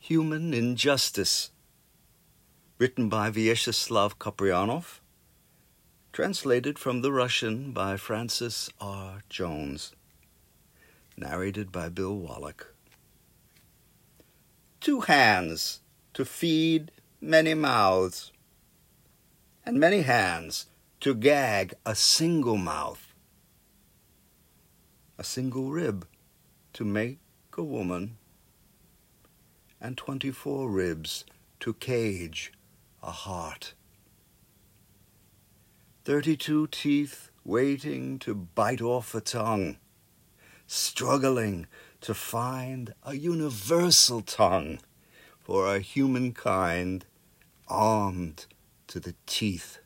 Human Injustice, written by Vyacheslav Kaprianov, translated from the Russian by Francis R. Jones, narrated by Bill Wallach. 2 hands to feed many mouths, and many hands to gag a single mouth. A single rib to make a woman, and 24 ribs to cage a heart. 32 teeth waiting to bite off a tongue, struggling to find a universal tongue for a humankind armed to the teeth.